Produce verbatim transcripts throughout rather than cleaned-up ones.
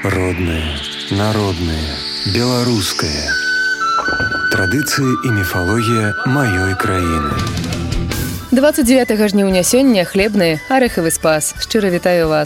Родное, народное, беларускае. Традыцыі і міфалогія маёй краіны. двадцать девятого жніўня сёння хлебны арэхавы спас. Шчыра вітаю вас.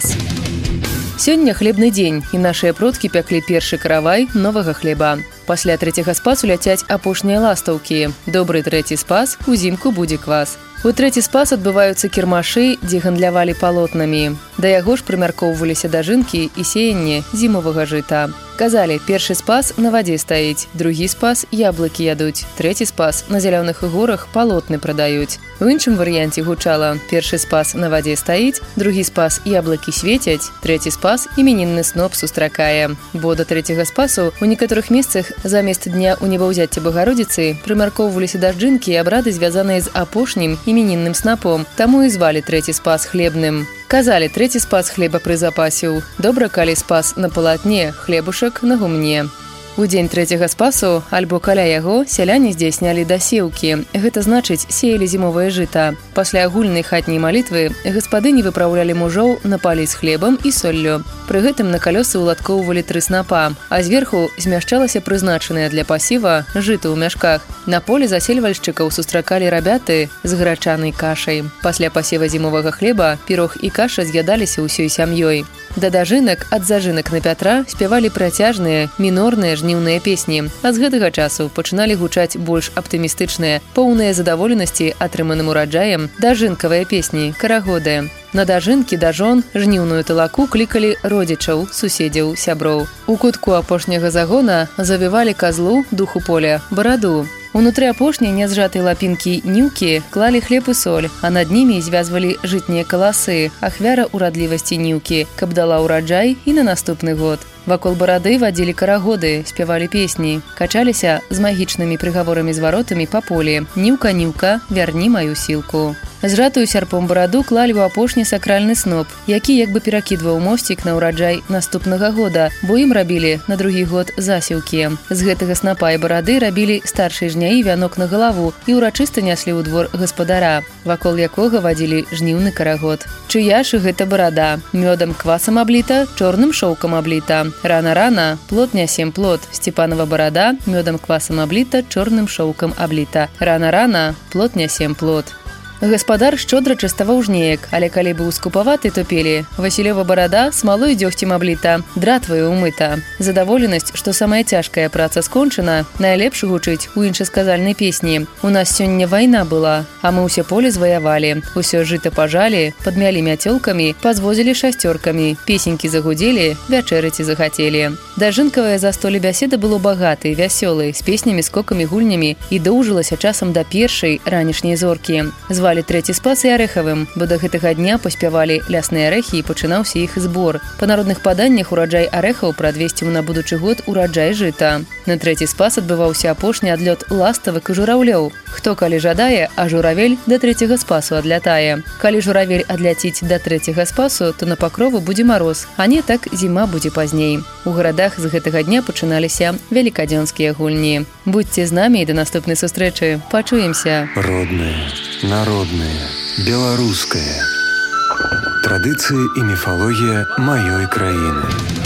Сёння хлебны дзень, і нашыя продкі пяклі першы каравай новага хлеба. Пасля трэцяга спасу ляцяць апошнія ластаўкі. Добры трэці спас, узімку будзе квас. У трэці спас адбываюцца кірмашы, дзе гандлявалі палотнамі. Да яго ж прымяркоўваліся дажынкі і сеянне зімовага жыта. Казалі, першы спас на вадзе стаіць, другі спас яблыкі ядуць, трэці спас на зялёных горах палотны прадаюць. У іншым варыянце гучала: першы спас на вадзе стаіць, другі спас яблыкі свецяць, трэці спас імянінны сноп сустракае. Бо да трэцяга спасу у некаторых месцах замест дня ў небаўзяцця Багародзіцы прымяркоўваліся дажджынкі і абрады, звязаныя з апошнім імянінным снапом, таму і звалі трэці спас хлебным. Казалі, трэці спас хлеба прызапасіў. Добра, калі спас на палатне, хлебушак на гумне. У дзень трэцяга спасу, альбо каля яго, сяляне здзяйснялі дасеўкі. Гэта значыць, сеялі зімовае жыта. Пасля агульнай хатняй малітвы гаспадыні выпраўлялі мужоў на палі з хлебам і соллю. Пры гэтым на калёсы ўладкоўвалі тры снапа, а зверху змяшчалася прызначанае для пасева жыта ў мяшках. На поле засельвальшчыкаў сустракалі рабяты з грачанай кашай. Пасля пасева зімовага хлеба пірог і каша з'ядаліся ўсёй сям'ёй. Да дажынак ад зажынак на Пятра спявалі працяжныя, мінорныя жніўныя песні, а з гэтага часу пачыналі гучаць больш аптымістычныя, поўныя задаволенасці атрыманым ураджаем дажынкавыя песні, карагоды. На дажынкі, дажон, жніўную талаку клікалі родзічаў, суседзяў, сяброў. У кутку апошняга загона завівалі казлу, духу поля, бараду. Унутры апошняй нязжатай лапінкі ніўкі клалі хлеб і соль, а над німі звязвалі жытнія каласы, ахвяра урадлівасці ніўкі, каб дала ўраджай і на наступны год. Вакол барады вадзілі карагоды, спявалі песні, качаліся з магічнымі прыгаворамі зваротамі па полі: «Ніўка, ніўка, вярні маю сілку». Зжатую сярпом бараду клалі ў апошні сакральны сноп, які як бы перакідваў мосцік на ўраджай наступнага года, бо ім рабілі на другі год засеўкі. З гэтага снапа і барады рабілі старшай жняі вянок на галаву і ўрачыста няслі ў двор гаспадара, вакол якога вадзілі жніўны карагод. Чыя ж гэта барада? Мёдам квасам абліта, чорным шоўкам абліта. Рана-рана, плот нясем плот. Степанова барада, мёдам квасам абліта, чорным шоўкам абліта. Рана-рана, плот нясем плот. Гаспадар шчодра частаваў жнеек, але калі быў скупаваты, то пелі: «Васілёва барада, смалой дзёгцем абліта, дратваю умыта». Задаволенасць, што самая цяжкая праца скончана, найлепш гучыць у іншасказальнай песні: «У нас сёння вайна была, а мы ўсе поле зваявалі, усё жыта пажалі, падмялі мяцёлкамі, пазвозілі шасцёркамі, песенькі загудзелі, вячэраць і захацелі». Дажынкавае застолле бяседа было багатай, вясёлай, з песнямі, скокамі, гульнямі і доўжылася часам да першай ранішняй зоркі. Звалі трэці спас і арэхавым, бо да гэтага дня паспявалі лясныя арэхі і пачынаўся іх збор. Па народных паданнях ураджай арэхаў прадвесціў на будучы год ураджай жыта. На трэці спас адбываўся апошні адлёт ластавак і жураўлёў. Хто калі жадае, а журавель да трэцяга спасу адлятае. Калі журавель адляціць да трэцяга спасу, то на пакрову будзе мароз, а не так зіма будзе пазней. У гарадах з гэтага дня пачыналіся велікадзёнскія гульні. Будьце з намі і да наступнай сустрэчы. Пачуемся. Родное, народное, беларускае. Традыцыі і міфалогія маёй краіны.